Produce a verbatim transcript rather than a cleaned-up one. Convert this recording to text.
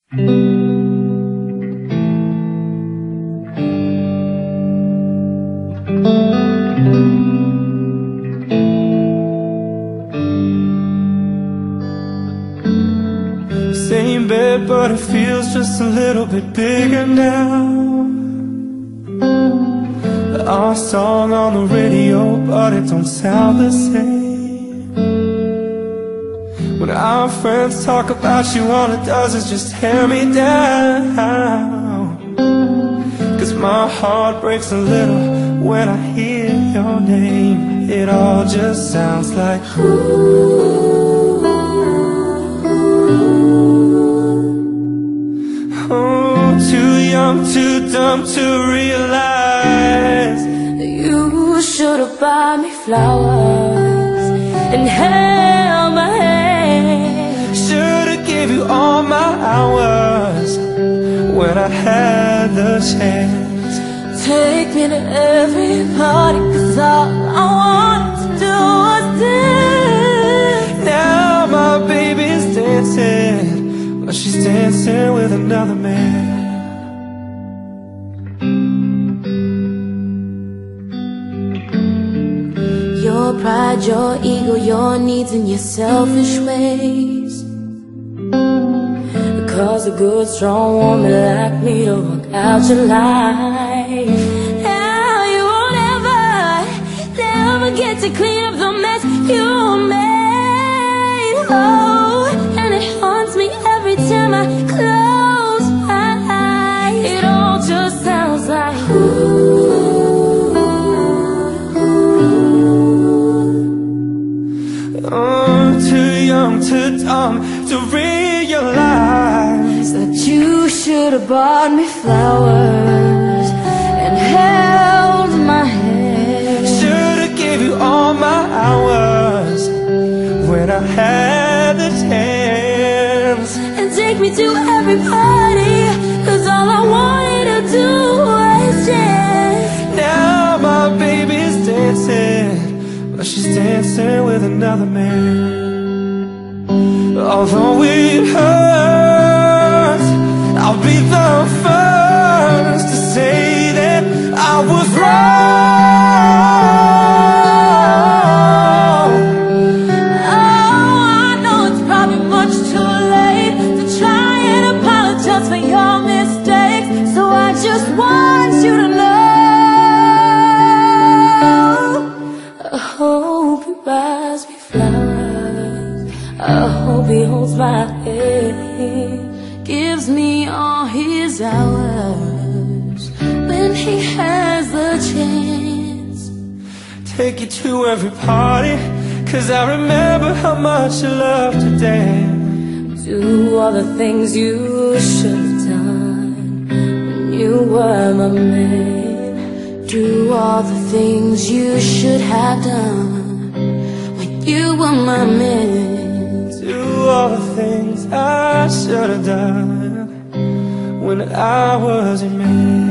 Same bed, but it feels just a little bit bigger now. Our song on the radio, but it don't sound the same. When our friends talk about you, all it does is just tear me down. Cause my heart breaks a little when I hear your name. It all just sounds like ooh. Oh, too young, too dumb to realize that you should've bought me flowers and held my hand. Should've gave you all my hours when I had the chance. Take me to every party, cause all I wanted to do was dance. Now my baby's dancing, but she's dancing with another man. Your pride, your ego, your needs and your selfish ways cause a good, strong woman like me to walk out your life. Now you won't ever, never get to clean up the mess you made. Oh, and it haunts me every time I close my eyes. It all just sounds like ooh. Oh, too young, too dumb to realize that you should've bought me flowers and held my hand. Should've gave you all my hours when I had the chance. And take me to every party, cause all I wanted to do was dance. Now my baby's dancing, but she's dancing with another man. Although it hurts, I'll be the first to say that I was wrong. Oh, I know it's probably much too late to try and apologize for your mistakes, so I just want you to know I hope you buys me flowers, I hope he holds my hand, gives me all his hours when he has the chance. Take you to every party, cause I remember how much you loved to dance. Do all the things you should've done when you were my man. Do all the things you should have done when you were my man. Do all the things I should have done when I was your man.